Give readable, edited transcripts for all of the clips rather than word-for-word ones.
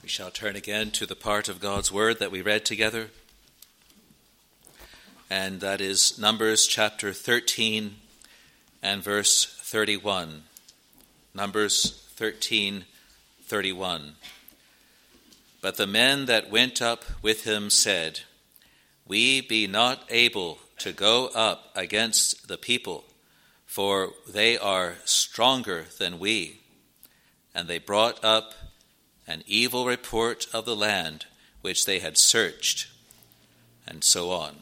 We shall turn again to the part of God's Word that we read together, and that is Numbers chapter 13 and verse 31. Numbers 13:31. But the men that went up with him said, We be not able to go up against the people, for they are stronger than we. And they brought up an evil report of the land which they had searched, and so on.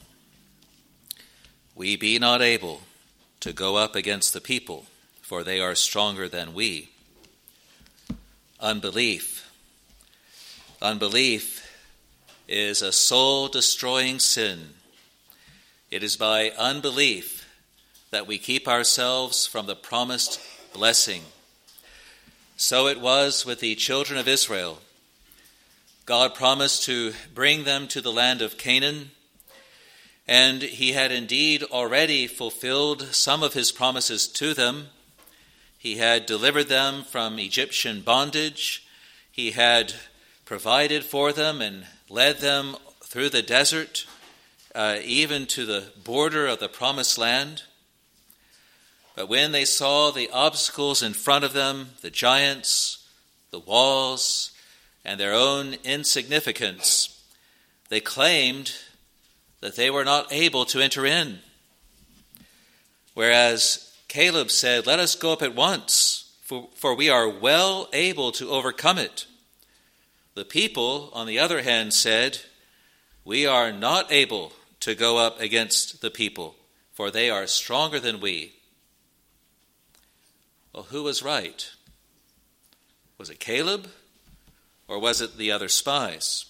We be not able to go up against the people, for they are stronger than we. Unbelief. Unbelief is a soul-destroying sin. It is by unbelief that we keep ourselves from the promised blessing. So it was with the children of Israel. God promised to bring them to the land of Canaan, and he had indeed already fulfilled some of his promises to them. He had delivered them from Egyptian bondage. He had provided for them and led them through the desert, even to the border of the promised land. But when they saw the obstacles in front of them, the giants, the walls, and their own insignificance, they claimed that they were not able to enter in. Whereas Caleb said, Let us go up at once, for we are well able to overcome it. The people, on the other hand, said, We are not able to go up against the people, for they are stronger than we. Well, who was right? Was it Caleb, or was it the other spies?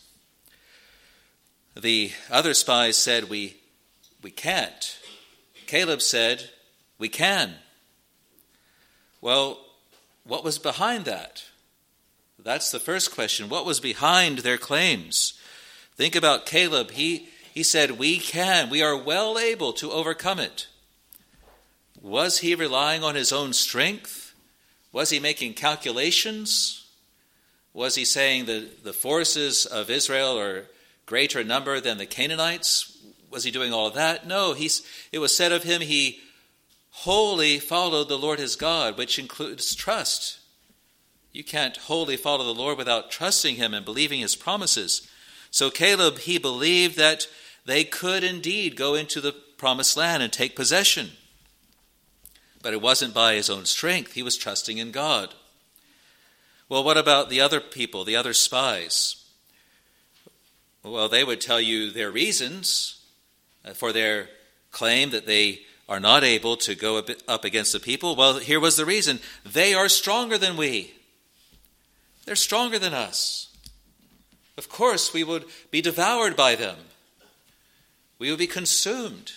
The other spies said, we can't. Caleb said, we can. Well, what was behind that? That's the first question. What was behind their claims? Think about Caleb. He said, we can. We are well able to overcome it. Was he relying on his own strength? Was he making calculations? Was he saying that the forces of Israel are greater number than the Canaanites? Was he doing all of that? No, it was said of him, he wholly followed the Lord his God, which includes trust. You can't wholly follow the Lord without trusting him and believing his promises. So Caleb, he believed that they could indeed go into the promised land and take possession. But it wasn't by his own strength. He was trusting in God. Well, what about the other people, the other spies? Well, they would tell you their reasons for their claim that they are not able to go up against the people. Well, here was the reason. They are stronger than we. They're stronger than us. Of course, we would be devoured by them. We would be consumed.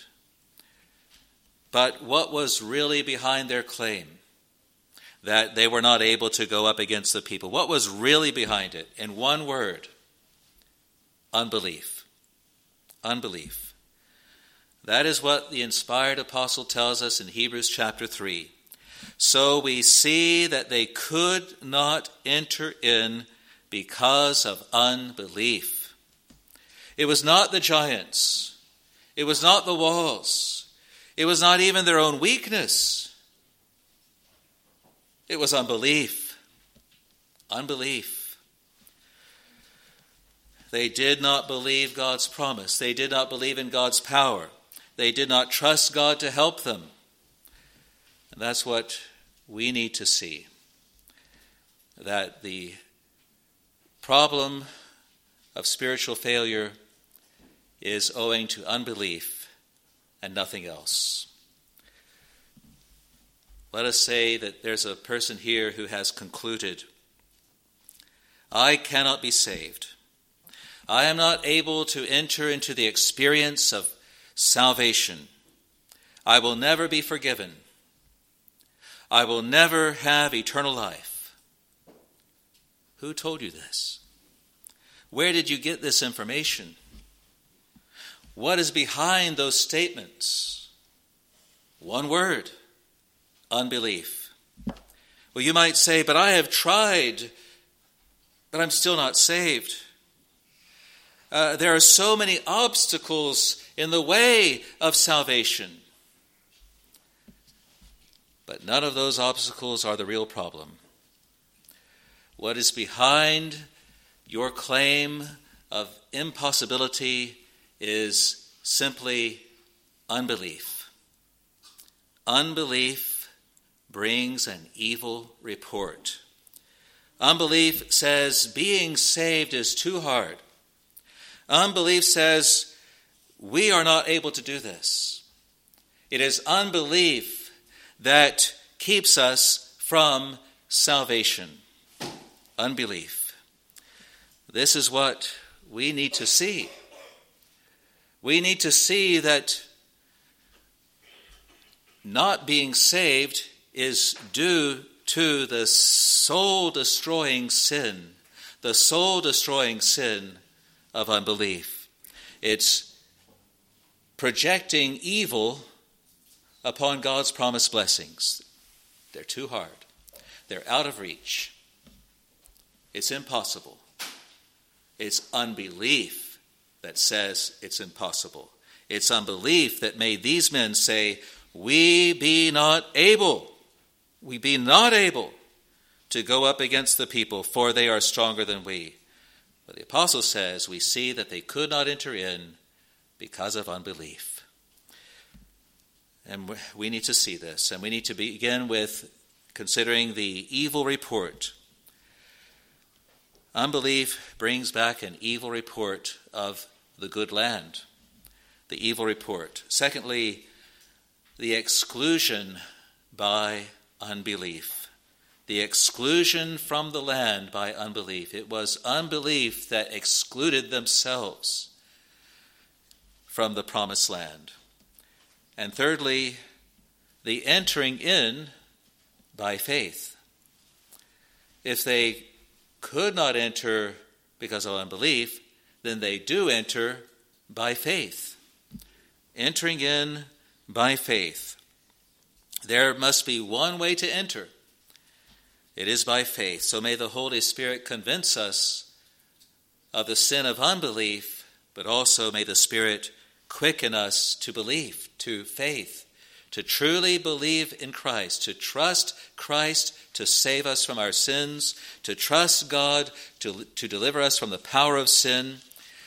But what was really behind their claim that they were not able to go up against the people? What was really behind it? In one word, unbelief. Unbelief. That is what the inspired apostle tells us in Hebrews chapter 3. So we see that they could not enter in because of unbelief. It was not the giants. It was not the walls. It was not even their own weakness. It was unbelief. Unbelief. They did not believe God's promise. They did not believe in God's power. They did not trust God to help them. And that's what we need to see. That the problem of spiritual failure is owing to unbelief and nothing else. Let us say that there's a person here who has concluded, I cannot be saved. I am not able to enter into the experience of salvation. I will never be forgiven. I will never have eternal life. Who told you this? Where did you get this information? What is behind those statements? One word, unbelief. Well, you might say, but I have tried but I'm still not saved. There are so many obstacles in the way of salvation. But none of those obstacles are the real problem. What is behind your claim of impossibility is simply unbelief. Unbelief brings an evil report. Unbelief says being saved is too hard. Unbelief says we are not able to do this. It is unbelief that keeps us from salvation. Unbelief. This is what we need to see. We need to see that not being saved is due to the soul-destroying sin, of unbelief. It's projecting evil upon God's promised blessings. They're too hard. They're out of reach. It's impossible. It's unbelief that says it's impossible. It's unbelief that made these men say, we be not able to go up against the people, for they are stronger than we. But the apostle says we see that they could not enter in because of unbelief. And we need to see this, and we need to begin with considering the evil report. Unbelief brings back an evil report of the good land, the evil report. Secondly, the exclusion by unbelief. The exclusion from the land by unbelief. It was unbelief that excluded themselves from the promised land. And thirdly, the entering in by faith. If they could not enter because of unbelief, then they do enter by faith. Entering in by faith. There must be one way to enter. It is by faith. So may the Holy Spirit convince us of the sin of unbelief, but also may the Spirit quicken us to belief, to faith, to truly believe in Christ, to trust Christ to save us from our sins, to trust God to deliver us from the power of sin.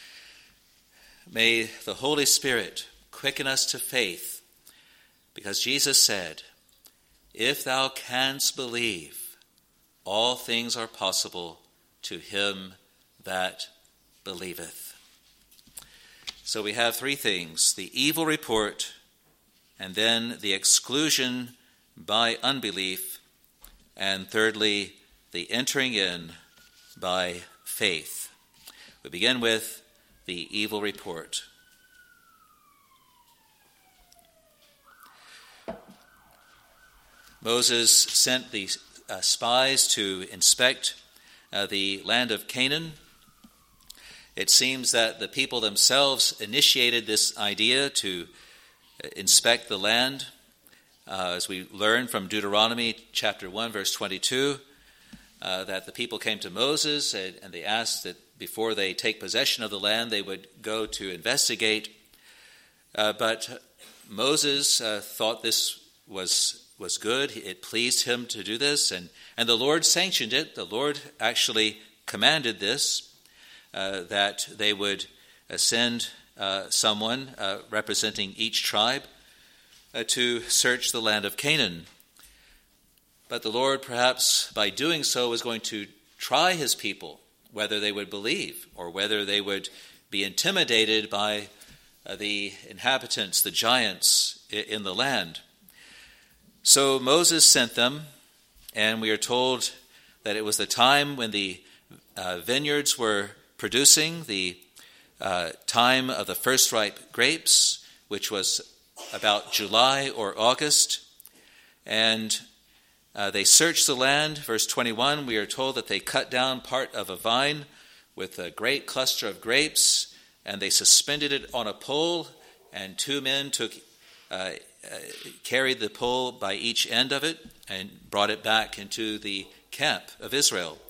May the Holy Spirit quicken us to faith, because Jesus said, if thou canst believe, all things are possible to him that believeth. So we have three things: the evil report, and then the exclusion by unbelief, and thirdly, the entering in by faith. We begin with the evil report. Moses sent the spies to inspect the land of Canaan. It seems that the people themselves initiated this idea to inspect the land. As we learn from Deuteronomy chapter 1, verse 22, that the people came to Moses and they asked that before they take possession of the land, they would go to investigate. But Moses thought this was good. It pleased him to do this, and the Lord sanctioned it. The Lord actually commanded this, that they would send someone representing each tribe to search the land of Canaan. But the Lord, perhaps by doing so, was going to try his people, whether they would believe or whether they would be intimidated by the inhabitants, the giants in the land. So Moses sent them, and we are told that it was the time when the vineyards were producing, the time of the first ripe grapes, which was about July or August. And they searched the land. Verse 21, we are told that they cut down part of a vine with a great cluster of grapes, and they suspended it on a pole, and two men carried the pole by each end of it and brought it back into the camp of Israel.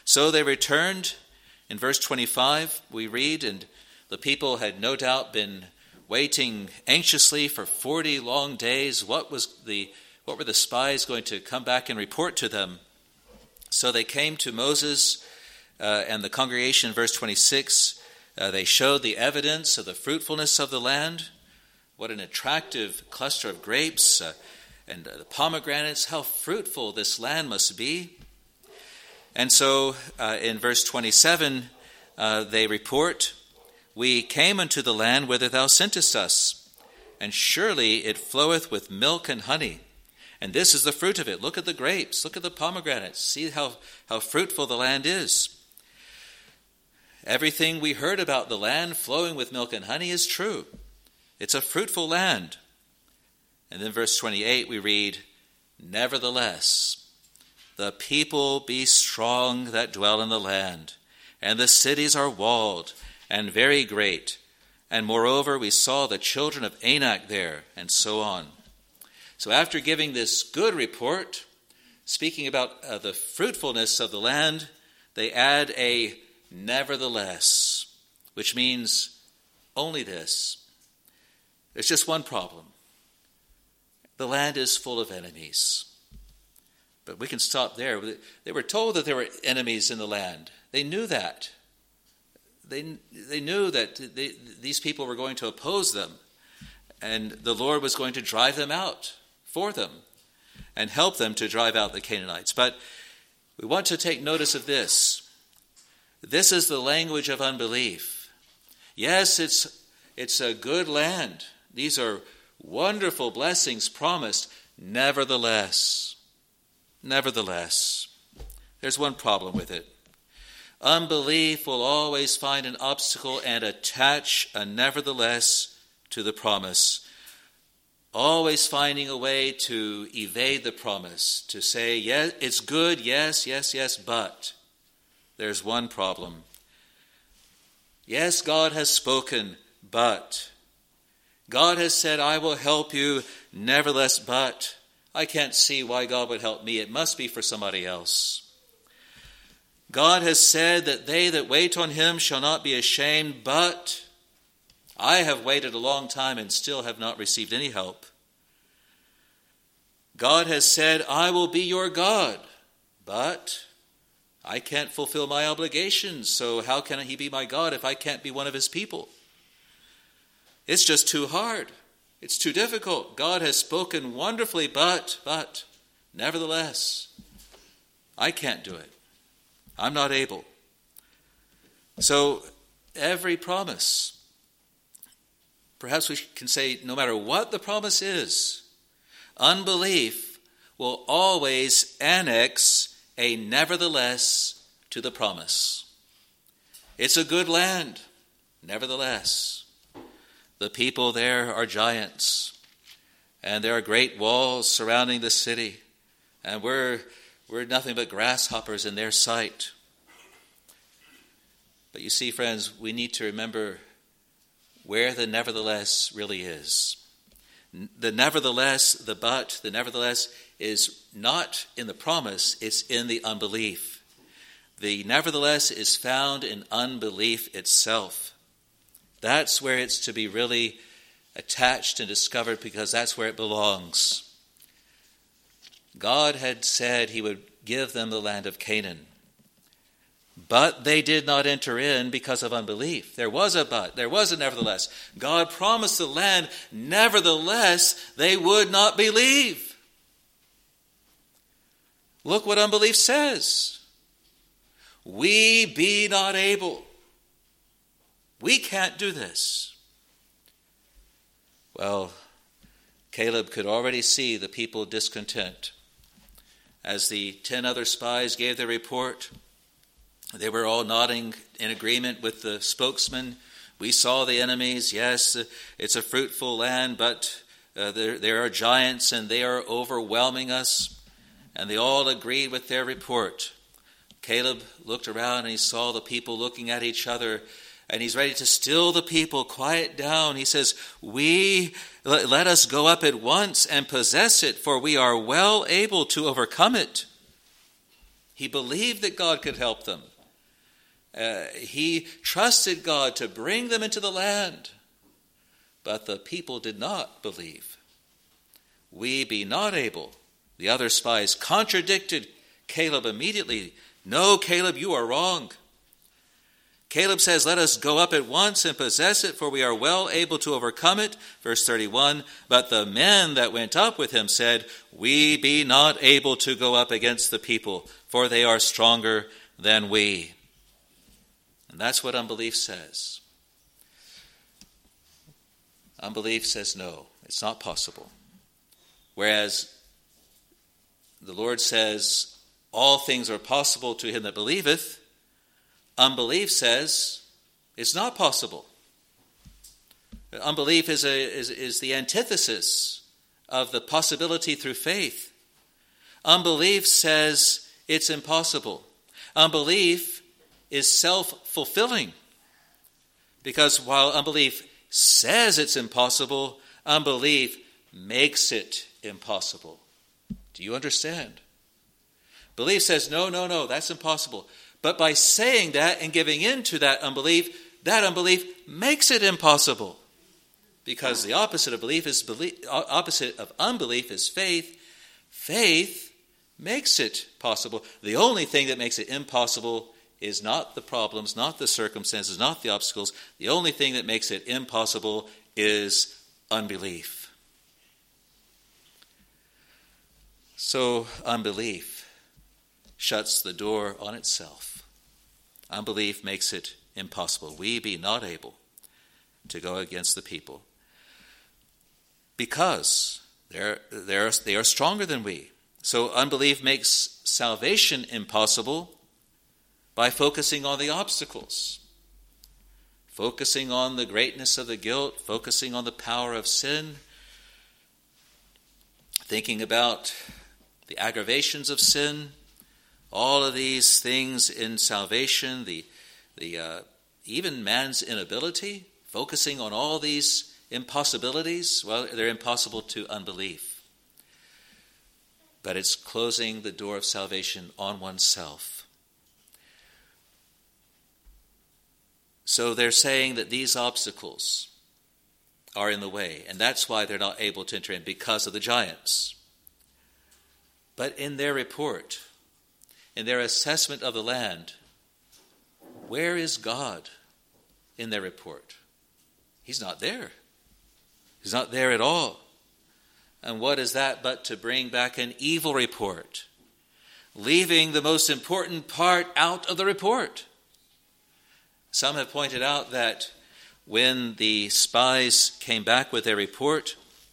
So they returned. In verse 25, we read, and the people had no doubt been waiting anxiously for 40 long days. What were the spies going to come back and report to them? So they came to Moses and the congregation in verse 26. They showed the evidence of the fruitfulness of the land. What an attractive cluster of grapes and the pomegranates. How fruitful this land must be. And so in verse 27, they report, "We came unto the land whither thou sentest us, and surely it floweth with milk and honey. And this is the fruit of it. Look at the grapes. Look at the pomegranates. See how fruitful the land is." Everything we heard about the land flowing with milk and honey is true. It's a fruitful land. And then verse 28 we read, "Nevertheless, the people be strong that dwell in the land, and the cities are walled and very great. And moreover, we saw the children of Anak there," and so on. So after giving this good report, speaking about the fruitfulness of the land, they add a nevertheless, which means only this. There's just one problem. The land is full of enemies. But we can stop there. They were told that there were enemies in the land. They knew that. They knew that these people were going to oppose them, and the Lord was going to drive them out for them and help them to drive out the Canaanites. But we want to take notice of this. This is the language of unbelief. Yes, it's a good land. These are wonderful blessings promised. Nevertheless, there's one problem with it. Unbelief will always find an obstacle and attach a nevertheless to the promise. Always finding a way to evade the promise, to say, yes, it's good, yes, but there's one problem. Yes, God has spoken, but God has said, "I will help you," nevertheless, but I can't see why God would help me. It must be for somebody else. God has said that they that wait on him shall not be ashamed, but I have waited a long time and still have not received any help. God has said, "I will be your God," but I can't fulfill my obligations, so how can he be my God if I can't be one of his people? It's just too hard. It's too difficult. God has spoken wonderfully, but nevertheless, I can't do it. I'm not able. So every promise, perhaps we can say no matter what the promise is, unbelief will always annex a nevertheless to the promise. It's a good land, nevertheless. The people there are giants, and there are great walls surrounding the city, and we're nothing but grasshoppers in their sight. But you see, friends, we need to remember where the nevertheless really is. The nevertheless, the but, the nevertheless is not in the promise, it's in the unbelief. The nevertheless is found in unbelief itself. That's where it's to be really attached and discovered, because that's where it belongs. God had said he would give them the land of Canaan. But they did not enter in because of unbelief. There was a but, there was a nevertheless. God promised the land, nevertheless, they would not believe. Look what unbelief says. We be not able. We can't do this. Well, Caleb could already see the people discontent. As the 10 other spies gave their report, they were all nodding in agreement with the spokesman. We saw the enemies. Yes, it's a fruitful land, but there are giants and they are overwhelming us. And they all agreed with their report. Caleb looked around and he saw the people looking at each other, and he's ready to still the people, quiet down. He says, let us go up at once and possess it, for we are well able to overcome it. He believed that God could help them. He trusted God to bring them into the land. But the people did not believe. We be not able. The other spies contradicted Caleb immediately. No, Caleb, you are wrong. Caleb says, let us go up at once and possess it, for we are well able to overcome it. Verse 31, but the men that went up with him said, we be not able to go up against the people, for they are stronger than we. And that's what unbelief says. Unbelief says, no, it's not possible. Whereas the Lord says, all things are possible to him that believeth, unbelief says it's not possible. Unbelief is the antithesis of the possibility through faith. Unbelief says it's impossible. Unbelief is self-fulfilling. Because while unbelief says it's impossible, unbelief makes it impossible. Do you understand? Belief says, no, that's impossible. But by saying that and giving in to that unbelief makes it impossible. Because the opposite of opposite of unbelief is faith. Faith makes it possible. The only thing that makes it impossible is not the problems, not the circumstances, not the obstacles. The only thing that makes it impossible is unbelief. So unbelief shuts the door on itself. Unbelief makes it impossible. We be not able to go against the people because they are stronger than we. So unbelief makes salvation impossible by focusing on the obstacles, focusing on the greatness of the guilt, focusing on the power of sin, thinking about the aggravations of sin. All of these things in salvation, even man's inability, focusing on all these impossibilities, well, they're impossible to unbelief. But it's closing the door of salvation on oneself. So they're saying that these obstacles are in the way, and that's why they're not able to enter in, because of the giants. But in their report, in their assessment of the land, where is God in their report? He's not there. He's not there at all. And what is that but to bring back an evil report, leaving the most important part out of the report? Some have pointed out that when the spies came back with their report,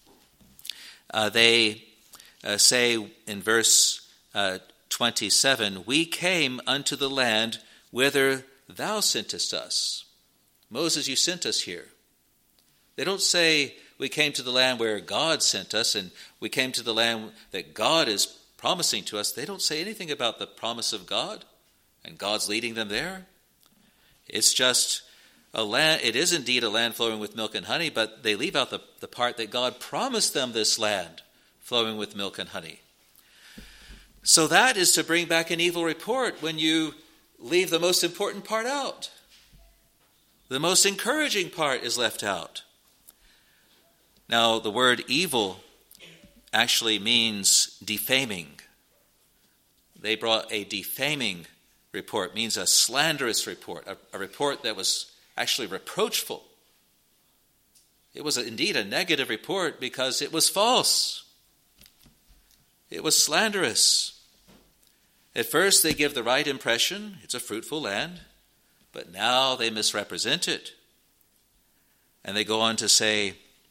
they say in verse 27, we came unto the land whither thou sentest us. Moses, you sent us here. They don't say we came to the land where God sent us and we came to the land that God is promising to us. They don't say anything about the promise of God and God's leading them there. It's just a land. It is indeed a land flowing with milk and honey, but they leave out the part that God promised them this land flowing with milk and honey. So that is to bring back an evil report when you leave the most important part out. The most encouraging part is left out. Now, the word evil actually means defaming. They brought a defaming report, means a slanderous report, a report that was actually reproachful. It was indeed a negative report because it was false. It was slanderous. At first, they give the right impression. It's a fruitful land. But now they misrepresent it. And they go on to say,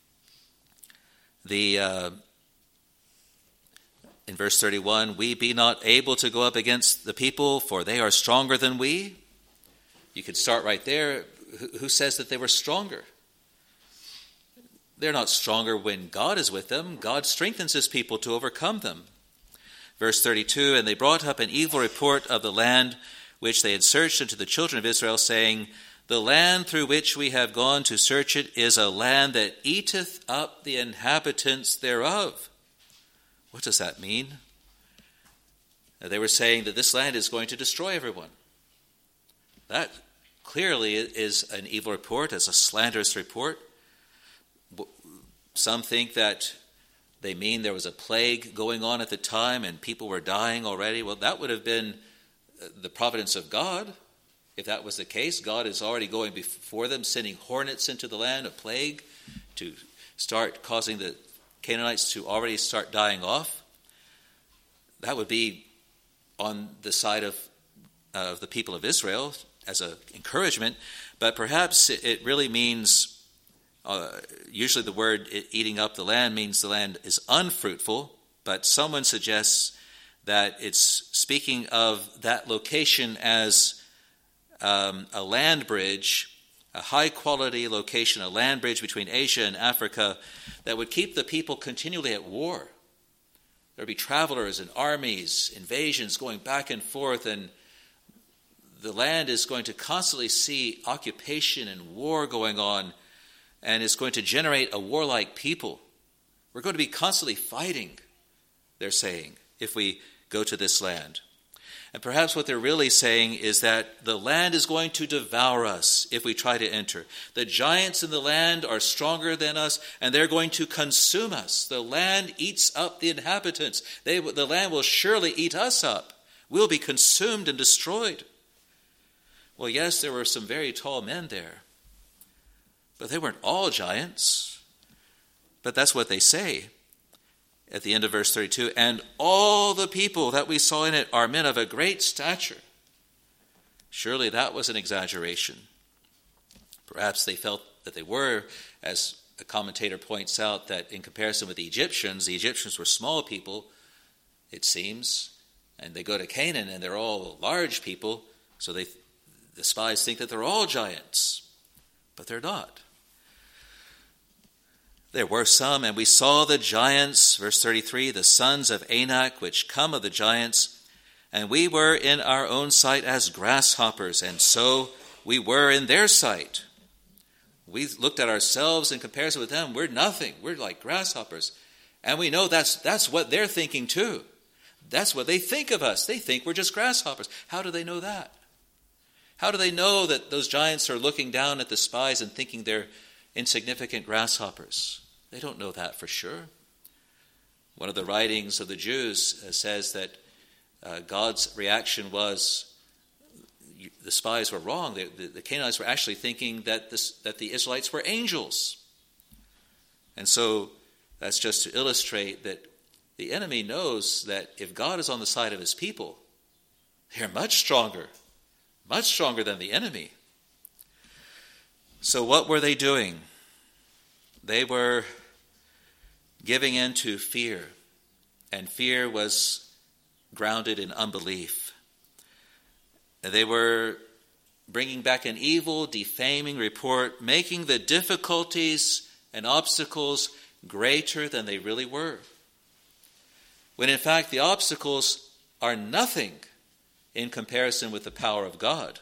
in verse 31, we be not able to go up against the people, for they are stronger than we. You could start right there. Who says that they were stronger? They're not stronger when God is with them. God strengthens his people to overcome them. Verse 32, and they brought up an evil report of the land which they had searched unto the children of Israel, saying, the land through which we have gone to search it is a land that eateth up the inhabitants thereof. What does that mean? They were saying that this land is going to destroy everyone. That clearly is an evil report, as a slanderous report. Some think that they mean there was a plague going on at the time and people were dying already. Well, that would have been the providence of God. If that was the case, God is already going before them, sending hornets into the land, a plague, to start causing the Canaanites to already start dying off. That would be on the side of the people of Israel as an encouragement, but perhaps it really means, usually the word eating up the land means the land is unfruitful, but someone suggests that it's speaking of that location as a land bridge, a high-quality location, a land bridge between Asia and Africa that would keep the people continually at war. There would be travelers and armies, invasions going back and forth, and the land is going to constantly see occupation and war going on, and it's going to generate a warlike people. We're going to be constantly fighting, they're saying, if we go to this land. And perhaps what they're really saying is that the land is going to devour us if we try to enter. The giants in the land are stronger than us, and they're going to consume us. The land eats up the inhabitants. The land will surely eat us up. We'll be consumed and destroyed. Well, yes, there were some very tall men there, but they weren't all giants. But that's what they say at the end of verse 32. And all the people that we saw in it are men of a great stature. Surely that was an exaggeration. Perhaps they felt that they were, as a commentator points out, that in comparison with the Egyptians were small people, it seems, and they go to Canaan and they're all large people, so the spies think that they're all giants, but they're not. There were some, and we saw the giants, verse 33, the sons of Anak, which come of the giants, and we were in our own sight as grasshoppers, and so we were in their sight. We looked at ourselves in comparison with them. We're nothing. We're like grasshoppers. And we know that's what they're thinking too. That's what they think of us. They think we're just grasshoppers. How do they know that? How do they know that those giants are looking down at the spies and thinking they're insignificant grasshoppers? They don't know that for sure. One of the writings of the Jews says that God's reaction was the spies were wrong. The Canaanites were actually thinking that the Israelites were angels. And so that's just to illustrate that the enemy knows that if God is on the side of his people, they're much stronger than the enemy. So what were they doing? They were giving in to fear, and fear was grounded in unbelief. They were bringing back an evil, defaming report, making the difficulties and obstacles greater than they really were, when in fact the obstacles are nothing in comparison with the power of God.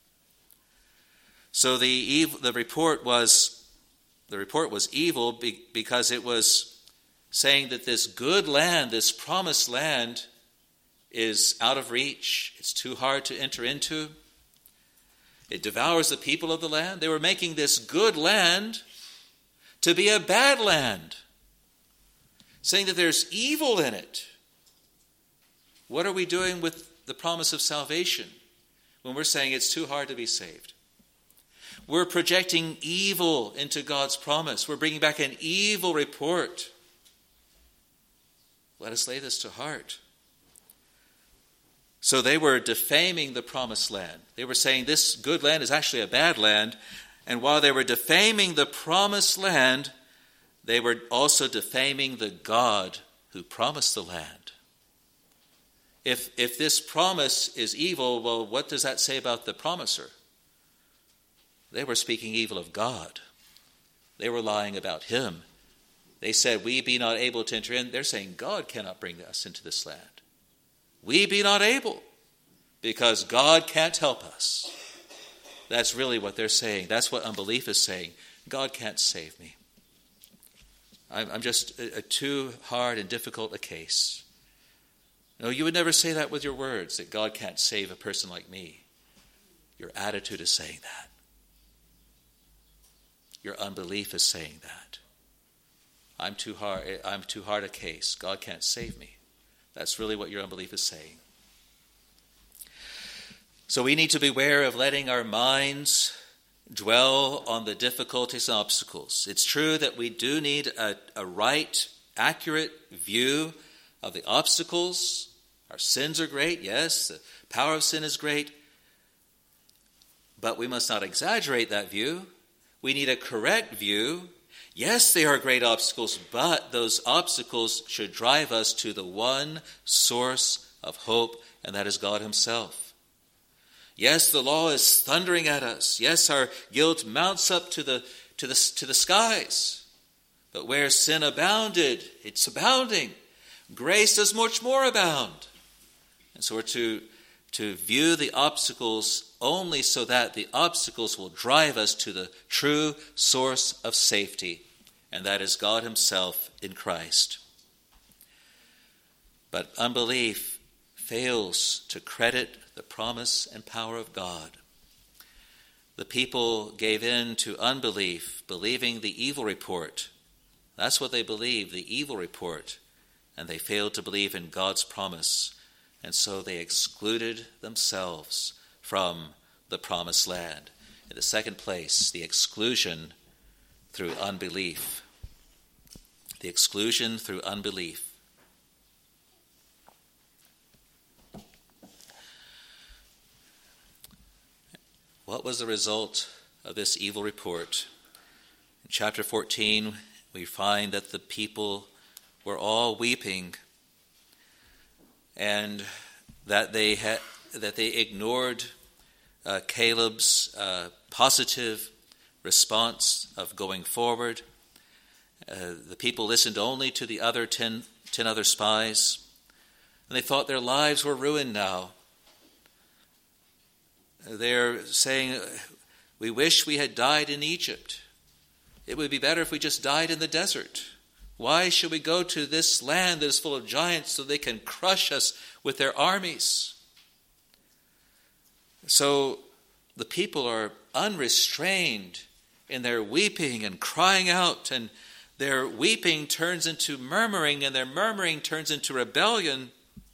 So the report was evil because it was saying that this good land, this promised land, is out of reach. It's too hard to enter into. It devours the people of the land. They were making this good land to be a bad land, saying that there's evil in it. What are we doing with the promise of salvation when we're saying it's too hard to be saved? We're projecting evil into God's promise. We're bringing back an evil report. Let us lay this to heart. So they were defaming the promised land. They were saying this good land is actually a bad land. And while they were defaming the promised land, they were also defaming the God who promised the land. If this promise is evil, well, what does that say about the promiser? They were speaking evil of God. They were lying about him. They said, we be not able to enter in. They're saying God cannot bring us into this land. We be not able because God can't help us. That's really what they're saying. That's what unbelief is saying. God can't save me. I'm just too hard and difficult a case. No, you would never say that with your words, that God can't save a person like me. Your attitude is saying that. Your unbelief is saying that. I'm too hard a case. God can't save me. That's really what your unbelief is saying. So we need to beware of letting our minds dwell on the difficulties and obstacles. It's true that we do need a right, accurate view of the obstacles. Our sins are great, yes. The power of sin is great. But we must not exaggerate that view. We need a correct view. Yes, they are great obstacles, but those obstacles should drive us to the one source of hope, and that is God himself. Yes, the law is thundering at us. Yes, our guilt mounts up to the skies. But where sin abounded, it's abounding. Grace does much more abound. And so we're to view the obstacles only so that the obstacles will drive us to the true source of safety, and that is God himself in Christ. But unbelief fails to credit the promise and power of God. The people gave in to unbelief, believing the evil report. That's what they believed, the evil report, and they failed to believe in God's promise. And so they excluded themselves from the promised land. In the second place, the exclusion through unbelief. The exclusion through unbelief. What was the result of this evil report? In chapter 14, we find that the people were all weeping, and that they ignored Caleb's positive response of going forward. The people listened only to the other 10 other spies, and they thought their lives were ruined now. They're saying, we wish we had died in Egypt. It would be better if we just died in the desert. Why should we go to this land that is full of giants so they can crush us with their armies? So the people are unrestrained in their weeping and crying out, and their weeping turns into murmuring, and their murmuring turns into rebellion.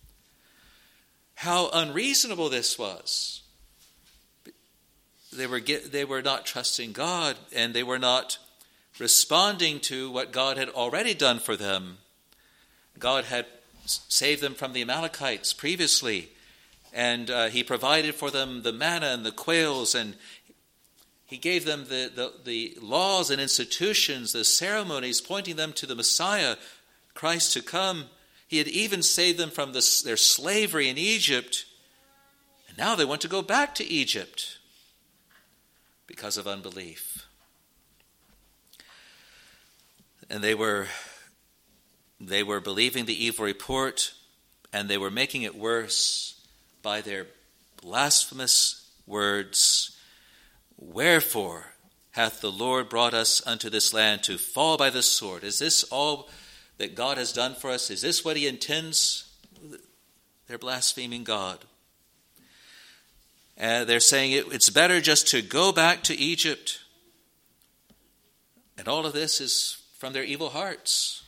How unreasonable this was. They were not trusting God, and they were not responding to what God had already done for them. God had saved them from the Amalekites previously, and he provided for them the manna and the quails, and he gave them the laws and institutions, the ceremonies pointing them to the Messiah, Christ to come. He had even saved them from their slavery in Egypt, and now they want to go back to Egypt because of unbelief. And they were believing the evil report, and they were making it worse by their blasphemous words. Wherefore hath the Lord brought us unto this land to fall by the sword? Is this all that God has done for us? Is this what he intends? They're blaspheming God. They're saying it's better just to go back to Egypt. And all of this is from their evil hearts.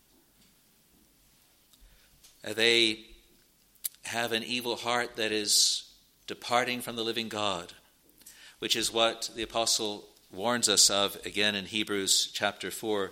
They have an evil heart that is departing from the living God, which is what the apostle warns us of again in Hebrews chapter 4,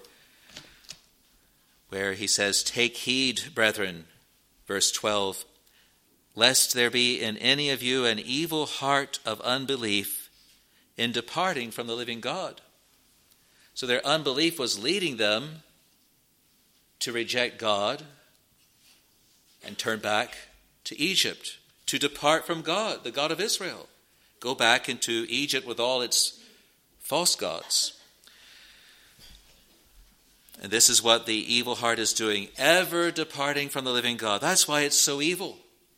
where he says, "Take heed, brethren," verse 12, "lest there be in any of you an evil heart of unbelief in departing from the living God." So their unbelief was leading them to reject God and turn back to Egypt, to depart from God, the God of Israel. Go back into Egypt with all its false gods. And this is what the evil heart is doing, ever departing from the living God. That's why it's so evil.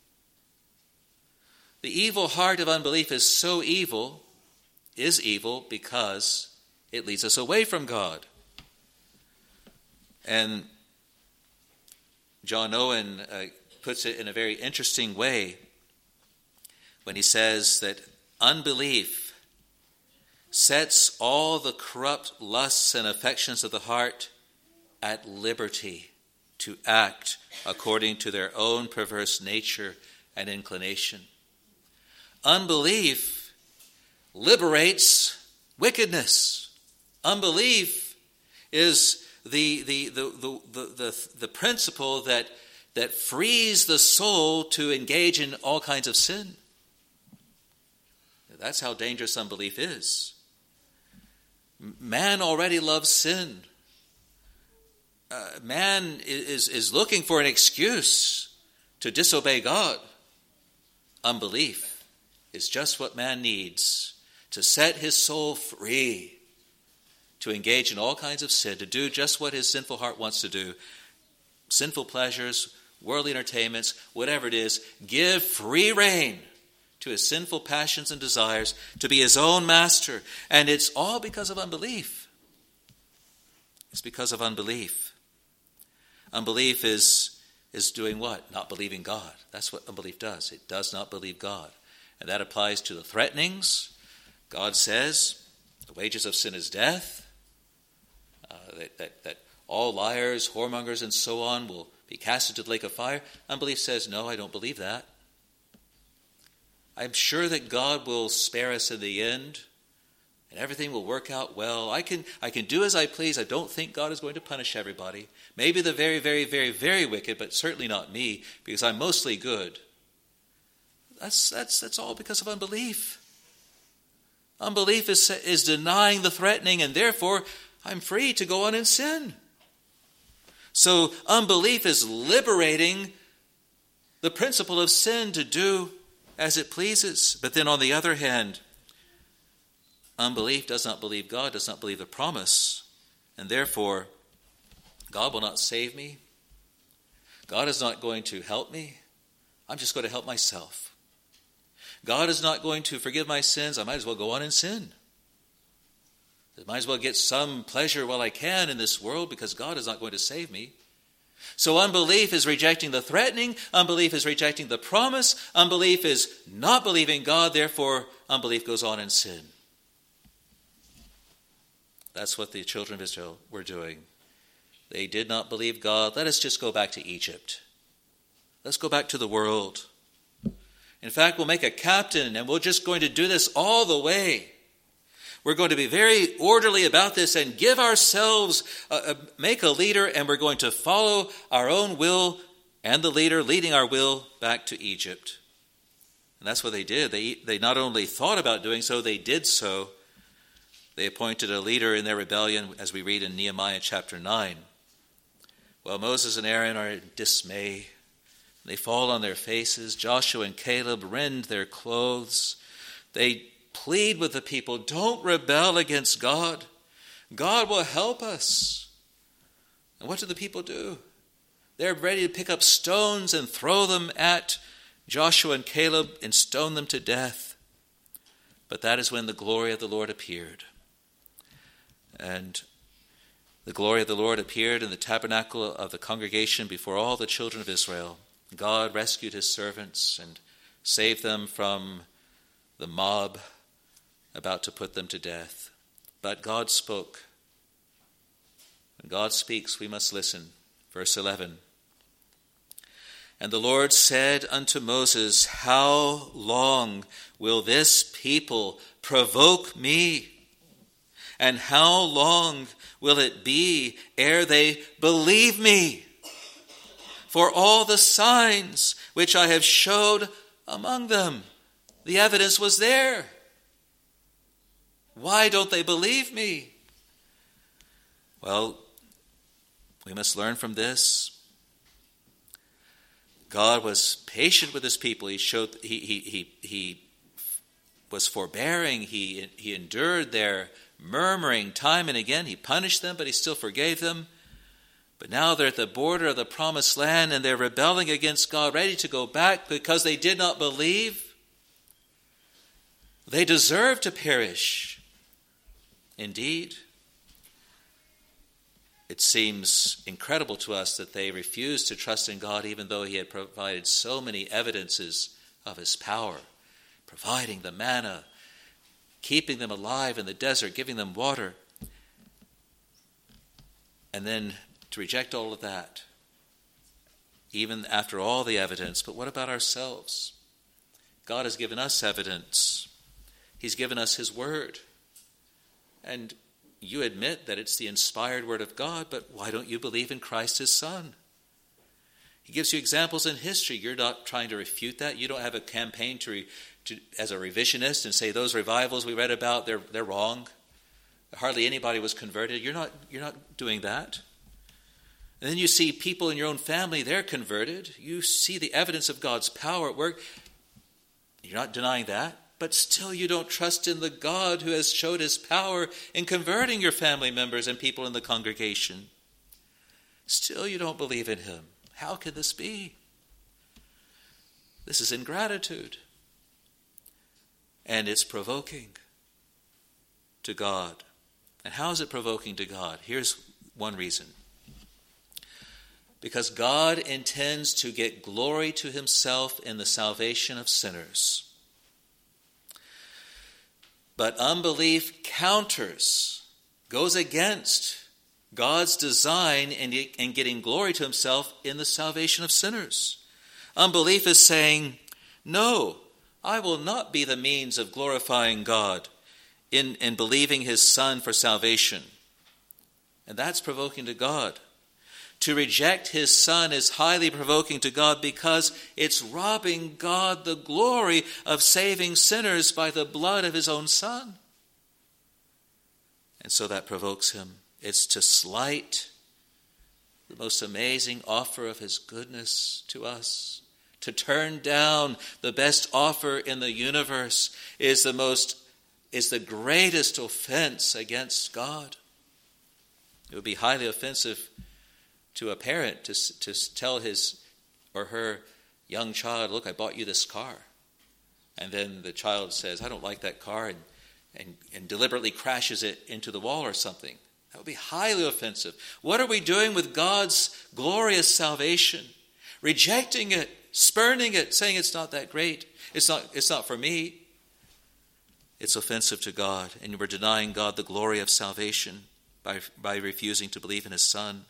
The evil heart of unbelief is evil because it leads us away from God. And John Owen puts it in a very interesting way when he says that unbelief sets all the corrupt lusts and affections of the heart at liberty to act according to their own perverse nature and inclination. Unbelief liberates wickedness. Unbelief is the principle that frees the soul to engage in all kinds of sin. That's how dangerous unbelief is. Man already loves sin. Man is looking for an excuse to disobey God. Unbelief is just what man needs to set his soul free, to engage in all kinds of sin, to do just what his sinful heart wants to do. Sinful pleasures, worldly entertainments, whatever it is, give free rein to his sinful passions and desires, to be his own master. And it's all because of unbelief. It's because of unbelief. Unbelief is doing what? Not believing God. That's what unbelief does. It does not believe God. And that applies to the threatenings. God says the wages of sin is death. That all liars, whoremongers, and so on will be cast into the lake of fire. Unbelief says, no, I don't believe that. I'm sure that God will spare us in the end, and everything will work out well. I can do as I please. I don't think God is going to punish everybody. Maybe the very, very, very, very wicked, but certainly not me, because I'm mostly good. That's all because of unbelief. Unbelief is denying the threatening, and therefore I'm free to go on in sin. So unbelief is liberating the principle of sin to do as it pleases. But then on the other hand, unbelief does not believe God, does not believe the promise, and therefore God will not save me. God is not going to help me. I'm just going to help myself. God is not going to forgive my sins. I might as well go on and sin. I might as well get some pleasure while I can in this world because God is not going to save me. So unbelief is rejecting the threatening. Unbelief is rejecting the promise. Unbelief is not believing God. Therefore, unbelief goes on in sin. That's what the children of Israel were doing. They did not believe God. Let us just go back to Egypt. Let's go back to the world. In fact, we'll make a captain and we're just going to do this all the way. We're going to be very orderly about this and give ourselves, make a leader, and we're going to follow our own will and the leader leading our will back to Egypt. And that's what they did. They not only thought about doing so, they did so. They appointed a leader in their rebellion, as we read in Nehemiah chapter 9. Well, Moses and Aaron are in dismay. They fall on their faces. Joshua and Caleb rend their clothes. They plead with the people, don't rebel against God. God will help us. And what do the people do? They're ready to pick up stones and throw them at Joshua and Caleb and stone them to death. But that is when the glory of the Lord appeared. And the glory of the Lord appeared in the tabernacle of the congregation before all the children of Israel. God rescued his servants and saved them from the mob about to put them to death. But God spoke. When God speaks, we must listen. Verse 11. And the Lord said unto Moses, how long will this people provoke me? And how long will it be ere they believe me? For all the signs which I have showed among them. The evidence was there. Why don't they believe me? Well, we must learn from this. God was patient with his people. He was forbearing. He endured their murmuring time and again. He punished them, but he still forgave them. But now they're at the border of the promised land and they're rebelling against God, ready to go back because they did not believe. They deserve to perish. Indeed. it seems incredible to us that they refused to trust in God even though he had provided so many evidences of his power, providing the manna, keeping them alive in the desert, giving them water. And then to reject all of that, even after all the evidence. But what about ourselves? God has given us evidence. He's given us his word. And you admit that it's the inspired word of God, but why don't you believe in Christ his Son? He gives you examples in history. You're not trying to refute that. You don't have a campaign to as a revisionist and say those revivals we read about, they're wrong. Hardly anybody was converted. You're not doing that. And then you see people in your own family, they're converted. You see the evidence of God's power at work. You're not denying that. But still you don't trust in the God who has showed his power in converting your family members and people in the congregation. Still you don't believe in him. How could this be? This is ingratitude. And it's provoking to God. And how is it provoking to God? Here's one reason. Because God intends to get glory to himself in the salvation of sinners. But unbelief goes against God's design in getting glory to himself in the salvation of sinners. Unbelief is saying, no, I will not be the means of glorifying God in believing his Son for salvation. And that's provoking to God. To reject his Son is highly provoking to God because it's robbing God the glory of saving sinners by the blood of his own Son. And so that provokes him. It's to slight the most amazing offer of his goodness to us. To turn down the best offer in the universe is the greatest offense against God. It would be highly offensive to a parent to tell his or her young child, look, I bought you this car. And then the child says, I don't like that car, and deliberately crashes it into the wall or something. That would be highly offensive. What are we doing with God's glorious salvation? Rejecting it, spurning it, saying it's not that great. It's not for me. It's offensive to God, and we're denying God the glory of salvation by refusing to believe in his Son.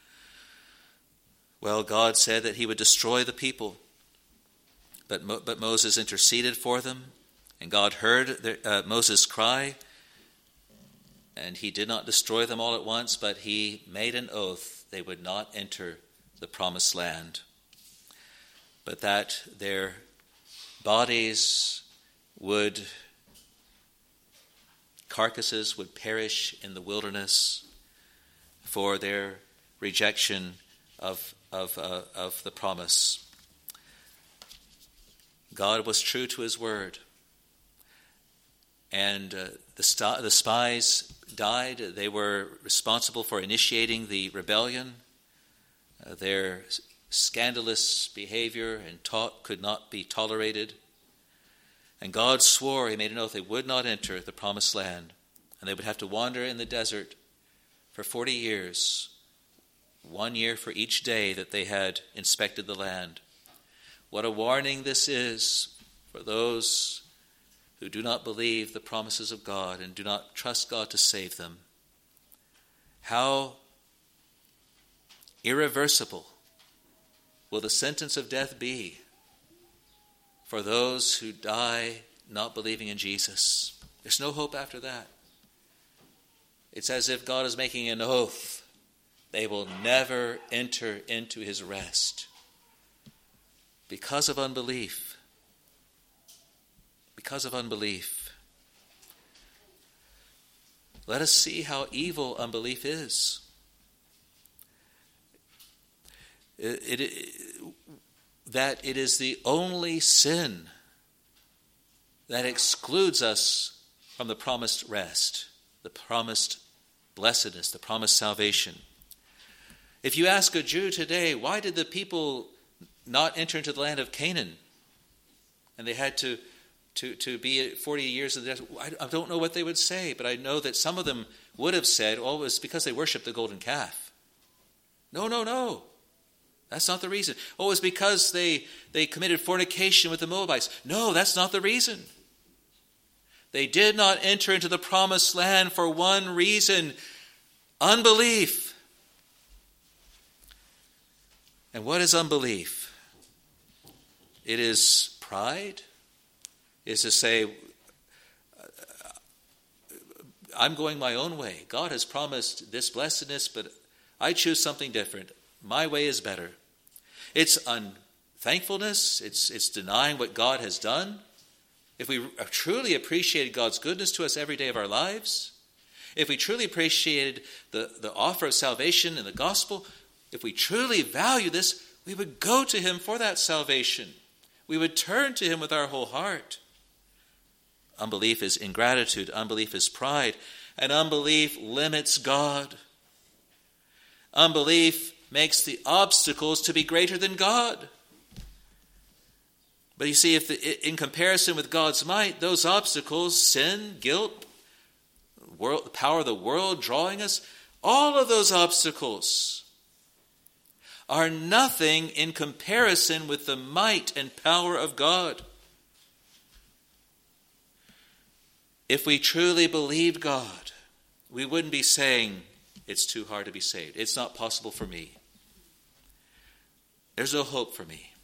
Well, God said that he would destroy the people, but Moses interceded for them, and God heard Moses' cry, and he did not destroy them all at once, but he made an oath they would not enter the promised land, but that their bodies carcasses would perish in the wilderness for their rejection of the promise. God was true to his word. And the spies died. They were responsible for initiating the rebellion. Their scandalous behavior and talk could not be tolerated. And God swore, he made an oath, they would not enter the promised land. And they would have to wander in the desert for 40 years. 1 year for each day that they had inspected the land. What a warning this is for those who do not believe the promises of God and do not trust God to save them. How irreversible will the sentence of death be for those who die not believing in Jesus? There's no hope after that. It's as if God is making an oath. They will never enter into his rest because of unbelief. Because of unbelief. Let us see how evil unbelief is. That it is the only sin that excludes us from the promised rest, the promised blessedness, the promised salvation. If you ask a Jew today, why did the people not enter into the land of Canaan? And they had to be 40 years in the desert. I don't know what they would say, but I know that some of them would have said, oh, it was because they worshipped the golden calf. No. That's not the reason. Oh, it's because they committed fornication with the Moabites. No, that's not the reason. They did not enter into the promised land for one reason: unbelief. And what is unbelief? It is pride. It is to say, I'm going my own way. God has promised this blessedness, but I choose something different. My way is better. It's unthankfulness. It's denying what God has done. If we truly appreciated God's goodness to us every day of our lives, if we truly appreciated the offer of salvation in the gospel, if we truly value this, we would go to him for that salvation. We would turn to him with our whole heart. Unbelief is ingratitude. Unbelief is pride. And unbelief limits God. Unbelief makes the obstacles to be greater than God. But you see, in comparison with God's might, those obstacles, sin, guilt, the power of the world drawing us, all of those obstacles are nothing in comparison with the might and power of God. If we truly believed God, we wouldn't be saying, it's too hard to be saved. It's not possible for me. There's no hope for me.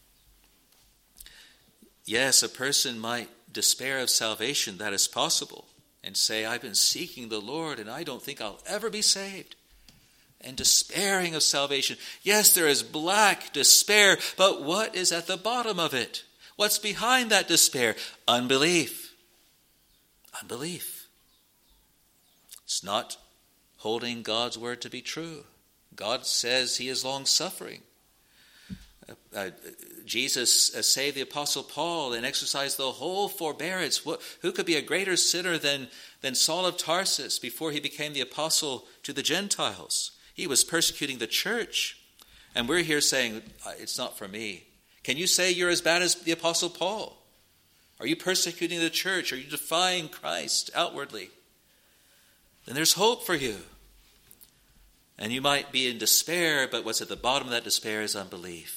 Yes, a person might despair of salvation. That is possible. And say, I've been seeking the Lord and I don't think I'll ever be saved. And despairing of salvation. Yes, there is black despair, but what is at the bottom of it? What's behind that despair? Unbelief. Unbelief. It's not holding God's word to be true. God says he is long-suffering. Jesus saved the Apostle Paul and exercised the whole forbearance. Who could be a greater sinner than Saul of Tarsus before he became the apostle to the Gentiles? He was persecuting the church. And we're here saying, it's not for me. Can you say you're as bad as the Apostle Paul? Are you persecuting the church? Are you defying Christ outwardly? Then there's hope for you. And you might be in despair, but what's at the bottom of that despair is unbelief.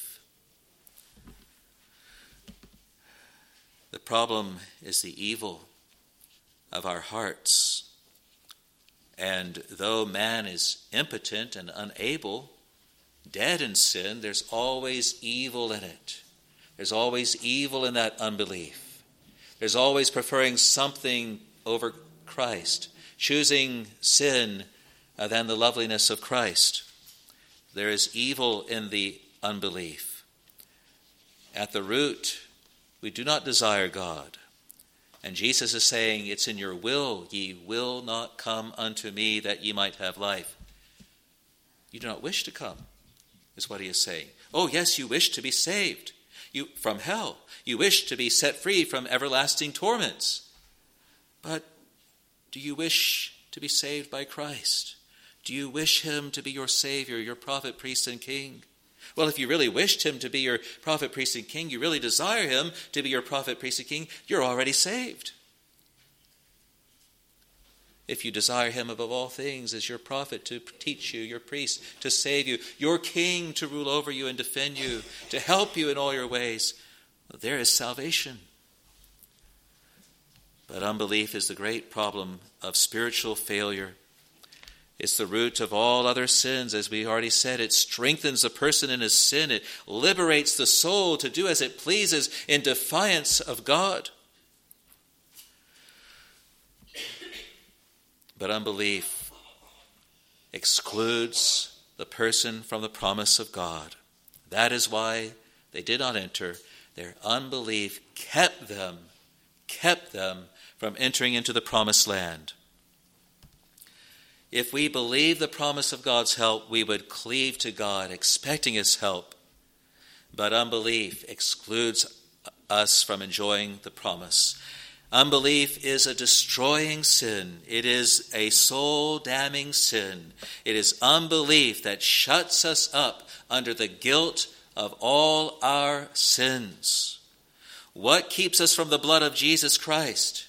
The problem is the evil of our hearts. And though man is impotent and unable, dead in sin, there's always evil in it. There's always evil in that unbelief. There's always preferring something over Christ, choosing sin than the loveliness of Christ. There is evil in the unbelief. At the root, we do not desire God. And Jesus is saying, it's in your will. Ye will not come unto me that ye might have life. You do not wish to come, is what he is saying. Oh, yes, you wish to be saved from hell. You wish to be set free from everlasting torments. But do you wish to be saved by Christ? Do you wish him to be your Savior, your prophet, priest, and king? Well, if you really wished him to be your prophet, priest, and king, you really desire him to be your prophet, priest, and king, you're already saved. If you desire him above all things as your prophet to teach you, your priest to save you, your king to rule over you and defend you, to help you in all your ways, well, there is salvation. But unbelief is the great problem of spiritual failure. It's the root of all other sins, as we already said. It strengthens a person in his sin. It liberates the soul to do as it pleases in defiance of God. But unbelief excludes the person from the promise of God. That is why they did not enter. Their unbelief kept them from entering into the promised land. If we believe the promise of God's help, we would cleave to God, expecting his help. But unbelief excludes us from enjoying the promise. Unbelief is a destroying sin. It is a soul-damning sin. It is unbelief that shuts us up under the guilt of all our sins. What keeps us from the blood of Jesus Christ?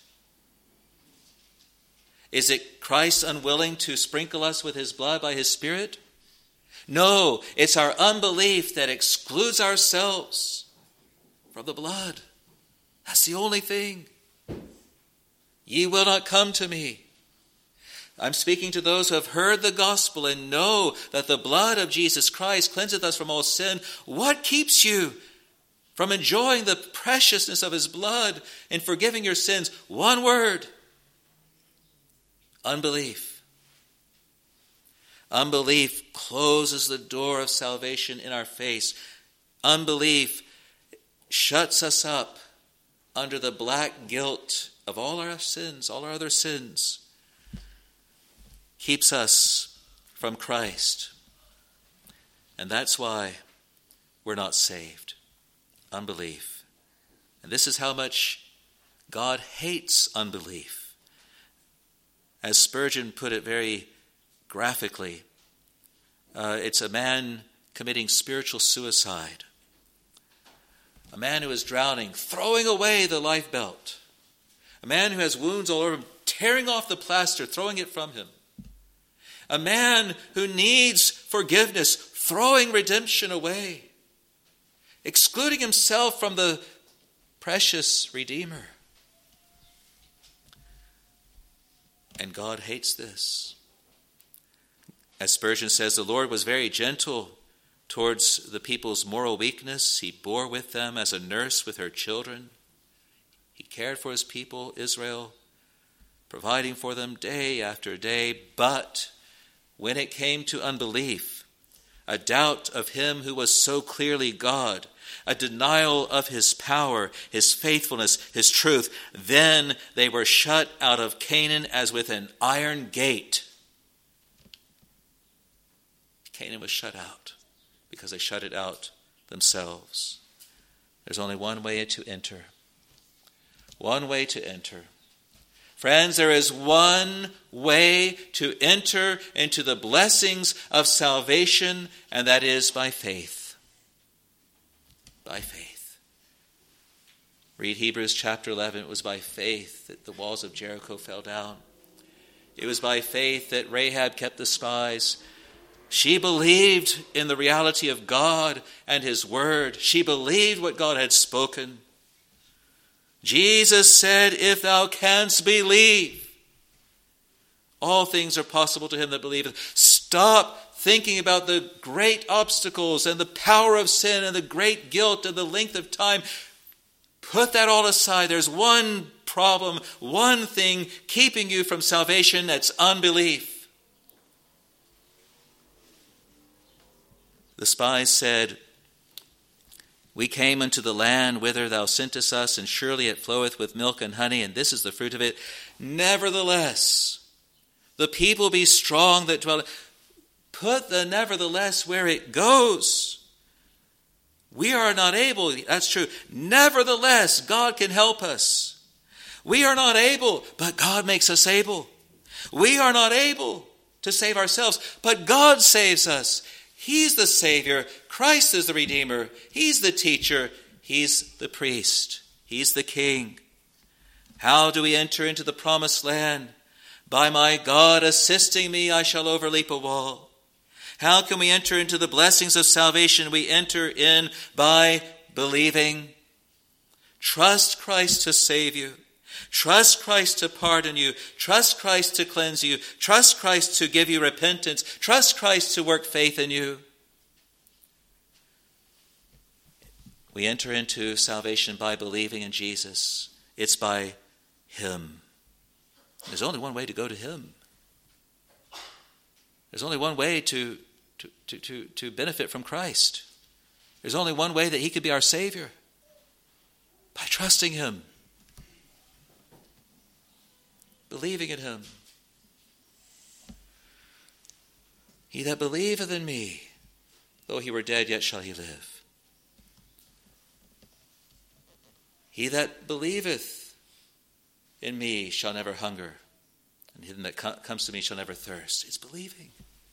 Is it Christ unwilling to sprinkle us with his blood by his Spirit? No, it's our unbelief that excludes ourselves from the blood. That's the only thing. Ye will not come to me. I'm speaking to those who have heard the gospel and know that the blood of Jesus Christ cleanseth us from all sin. What keeps you from enjoying the preciousness of his blood and forgiving your sins? One word: unbelief. Unbelief closes the door of salvation in our face. Unbelief shuts us up under the black guilt of all our sins, all our other sins. Keeps us from Christ. And that's why we're not saved. Unbelief. And this is how much God hates unbelief. As Spurgeon put it very graphically, it's a man committing spiritual suicide. A man who is drowning, throwing away the life belt. A man who has wounds all over him, tearing off the plaster, throwing it from him. A man who needs forgiveness, throwing redemption away, excluding himself from the precious Redeemer. And God hates this. As Spurgeon says, the Lord was very gentle towards the people's moral weakness. He bore with them as a nurse with her children. He cared for his people, Israel, providing for them day after day. But when it came to unbelief, a doubt of him who was so clearly God, a denial of his power, his faithfulness, his truth, then they were shut out of Canaan as with an iron gate. Canaan was shut out because they shut it out themselves. There's only one way to enter. One way to enter. Friends, there is one way to enter into the blessings of salvation, and that is by faith. By faith. Read Hebrews chapter 11. It was by faith that the walls of Jericho fell down. It was by faith that Rahab kept the spies. She believed in the reality of God and his word. She believed what God had spoken. Jesus said, if thou canst believe, all things are possible to him that believeth. Stop thinking about the great obstacles and the power of sin and the great guilt and the length of time. Put that all aside. There's one problem, one thing keeping you from salvation, that's unbelief. The spies said, we came unto the land whither thou sentest us, and surely it floweth with milk and honey, and this is the fruit of it. Nevertheless, the people be strong that dwell. Put the nevertheless where it goes. We are not able, that's true. Nevertheless, God can help us. We are not able, but God makes us able. We are not able to save ourselves, but God saves us. He's the Savior. Christ is the Redeemer. He's the teacher. He's the priest. He's the King. How do we enter into the promised land? By my God assisting me, I shall overleap a wall. How can we enter into the blessings of salvation? We enter in by believing. Trust Christ to save you. Trust Christ to pardon you. Trust Christ to cleanse you. Trust Christ to give you repentance. Trust Christ to work faith in you. We enter into salvation by believing in Jesus. It's by him. There's only one way to go to him. There's only one way to benefit from Christ. There's only one way that he could be our Savior. By trusting him. Believing in him. He that believeth in me, though he were dead, yet shall he live. He that believeth in me shall never hunger, and he that comes to me shall never thirst. It's believing.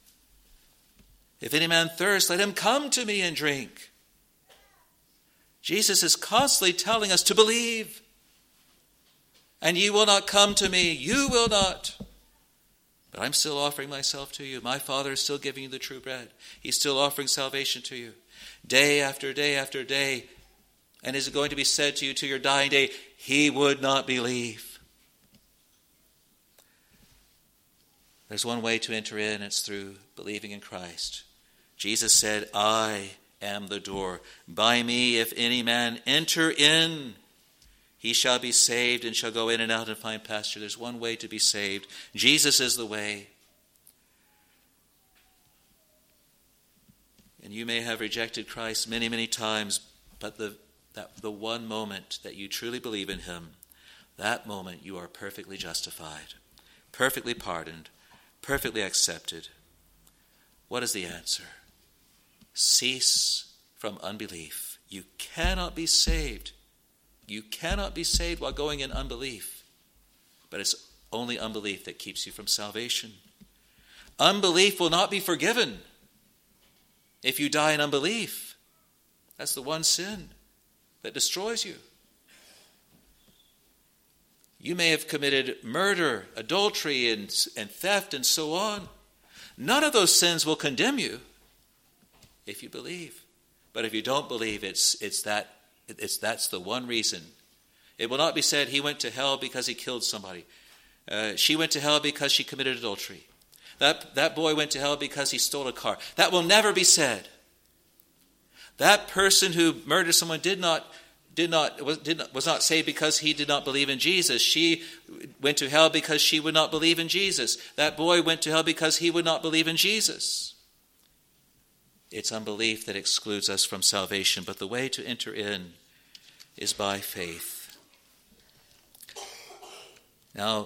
If any man thirst, let him come to me and drink. Jesus is constantly telling us to believe. And ye will not come to me, you will not, but But I'm still offering myself to you. My Father is still giving you the true bread. He's still offering salvation to you. Day after day after day. And is it going to be said to you to your dying day, he would not believe? There's one way to enter in. It's through believing in Christ. Jesus said, I am the door. By me, if any man enter in, he shall be saved and shall go in and out and find pasture. There's one way to be saved. Jesus is the way. And you may have rejected Christ many, many times, but the one moment that you truly believe in him, that moment you are perfectly justified, perfectly pardoned, perfectly accepted. What is the answer? Cease from unbelief. You cannot be saved. You cannot be saved while going in unbelief. But it's only unbelief that keeps you from salvation. Unbelief will not be forgiven if you die in unbelief. That's the one sin that destroys you. You may have committed murder, adultery, and theft, and so on. None of those sins will condemn you if you believe. But if you don't believe, that's the one reason. It will not be said he went to hell because he killed somebody. She went to hell because she committed adultery. That boy went to hell because he stole a car. That will never be said. That person who murdered someone was not saved because he did not believe in Jesus. She went to hell because she would not believe in Jesus. That boy went to hell because he would not believe in Jesus. It's unbelief that excludes us from salvation, but the way to enter in is by faith. Now,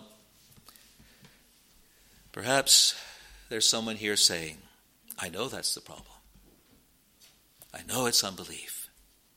perhaps there's someone here saying, I know that's the problem. I know it's unbelief.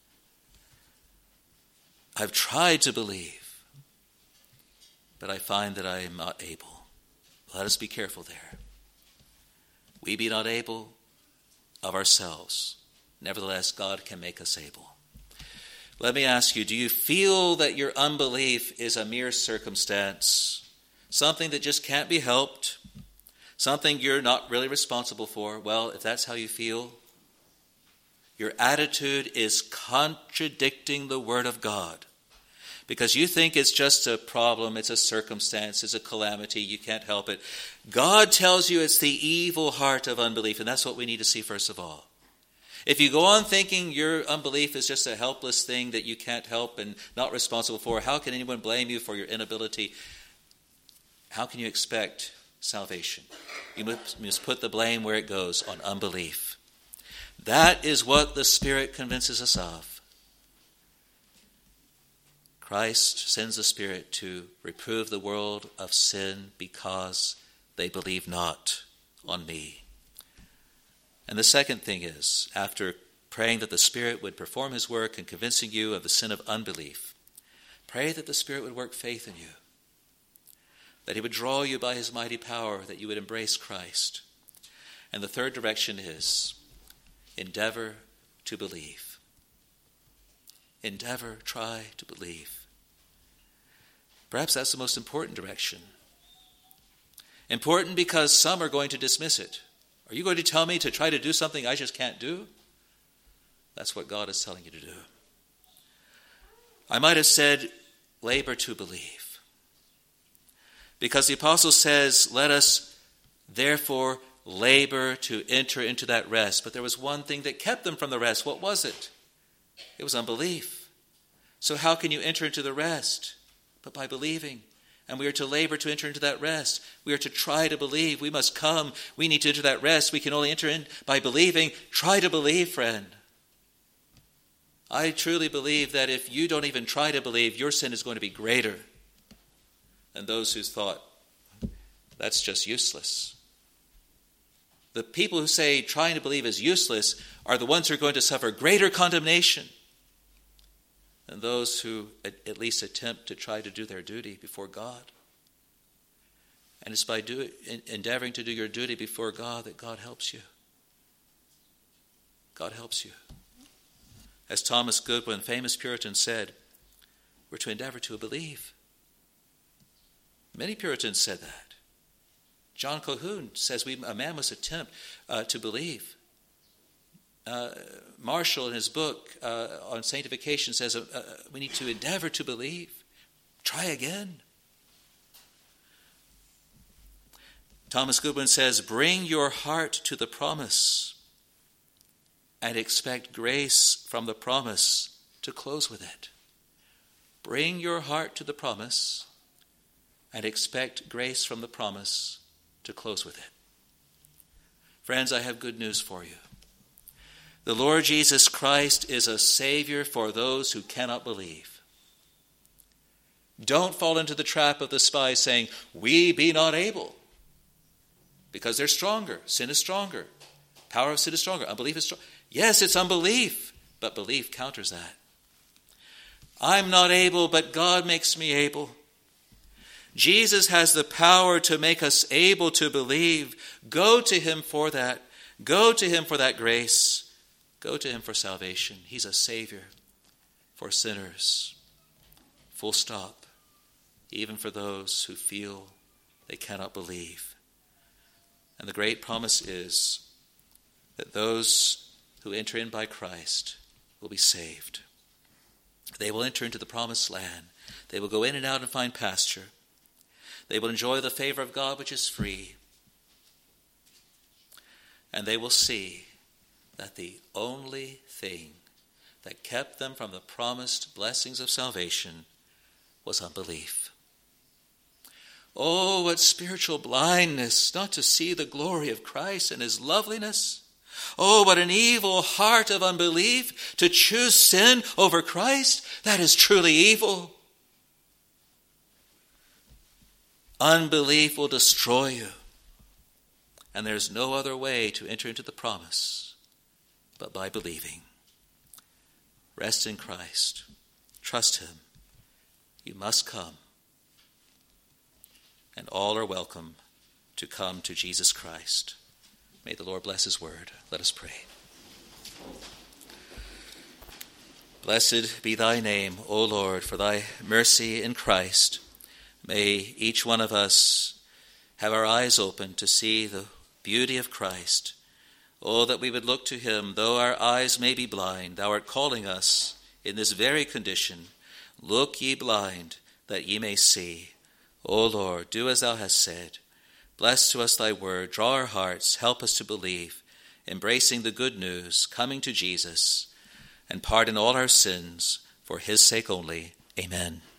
I've tried to believe, but I find that I am not able. Let us be careful there. We be not able of ourselves. Nevertheless, God can make us able. Let me ask you, do you feel that your unbelief is a mere circumstance? Something that just can't be helped? Something you're not really responsible for? Well, if that's how you feel, your attitude is contradicting the Word of God. Because you think it's just a problem, it's a circumstance, it's a calamity, you can't help it. God tells you it's the evil heart of unbelief, and that's what we need to see first of all. If you go on thinking your unbelief is just a helpless thing that you can't help and not responsible for, how can anyone blame you for your inability? How can you expect salvation? You must put the blame where it goes, on unbelief. That is what the Spirit convinces us of. Christ sends the Spirit to reprove the world of sin because they believe not on me. And the second thing is, after praying that the Spirit would perform his work in convincing you of the sin of unbelief, pray that the Spirit would work faith in you, that he would draw you by his mighty power, that you would embrace Christ. And the third direction is, endeavor to believe. Endeavor, try to believe. Perhaps that's the most important direction. Important because some are going to dismiss it. Are you going to tell me to try to do something I just can't do? That's what God is telling you to do. I might have said, labor to believe. Because the apostle says, let us therefore labor to enter into that rest. But there was one thing that kept them from the rest. What was it? It was unbelief. So how can you enter into the rest? But by believing. And we are to labor to enter into that rest. We are to try to believe. We must come. We need to enter that rest. We can only enter in by believing. Try to believe, friend. I truly believe that if you don't even try to believe, your sin is going to be greater than those who thought that's just useless. The people who say trying to believe is useless are the ones who are going to suffer greater condemnation than those who at least attempt to try to do their duty before God. And it's by endeavoring to do your duty before God that God helps you. God helps you. As Thomas Goodwin, famous Puritan, said, we're to endeavor to believe. Many Puritans said that. John Colquhoun says a man must attempt to believe. Marshall, in his book on sanctification, says we need to endeavor to believe. Try again. Thomas Goodwin says, bring your heart to the promise and expect grace from the promise to close with it. Bring your heart to the promise and expect grace from the promise to close with it. Friends, I have good news for you. The Lord Jesus Christ is a Savior for those who cannot believe. Don't fall into the trap of the spies saying, we be not able. Because they're stronger. Sin is stronger. Power of sin is stronger. Unbelief is stronger. Yes, it's unbelief, but belief counters that. I'm not able, but God makes me able. Jesus has the power to make us able to believe. Go to him for that. Go to him for that grace. Go to him for salvation. He's a Savior for sinners. Full stop. Even for those who feel they cannot believe. And the great promise is that those who enter in by Christ will be saved. They will enter into the promised land. They will go in and out and find pasture. They will enjoy the favor of God, which is free. And they will see that the only thing that kept them from the promised blessings of salvation was unbelief. Oh, what spiritual blindness not to see the glory of Christ and his loveliness. Oh, what an evil heart of unbelief to choose sin over Christ. That is truly evil. Unbelief will destroy you. And there's no other way to enter into the promise but by believing. Rest in Christ. Trust him. You must come. And all are welcome to come to Jesus Christ. May the Lord bless his word. Let us pray. Blessed be thy name, O Lord, for thy mercy in Christ. May each one of us have our eyes open to see the beauty of Christ. Oh, that we would look to him, though our eyes may be blind. Thou art calling us in this very condition. Look ye blind, that ye may see. O Lord, do as thou hast said. Bless to us thy word. Draw our hearts. Help us to believe, embracing the good news, coming to Jesus, and pardon all our sins for his sake only. Amen.